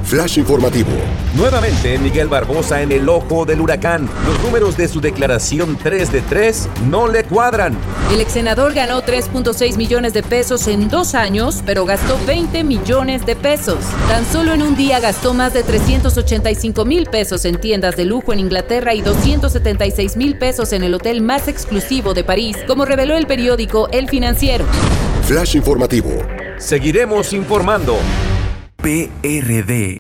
Flash informativo. Nuevamente Miguel Barbosa en el ojo del huracán. Los números de su declaración 3 de 3 no le cuadran. El exsenador ganó 3.6 millones de pesos en 2 años, pero gastó 20 millones de pesos. Tan solo en un día gastó más de 385,000 pesos en tiendas de lujo en Inglaterra y 276,000 pesos en el hotel más exclusivo de París, como reveló el periódico El Financiero. Flash informativo. Seguiremos informando. PRD.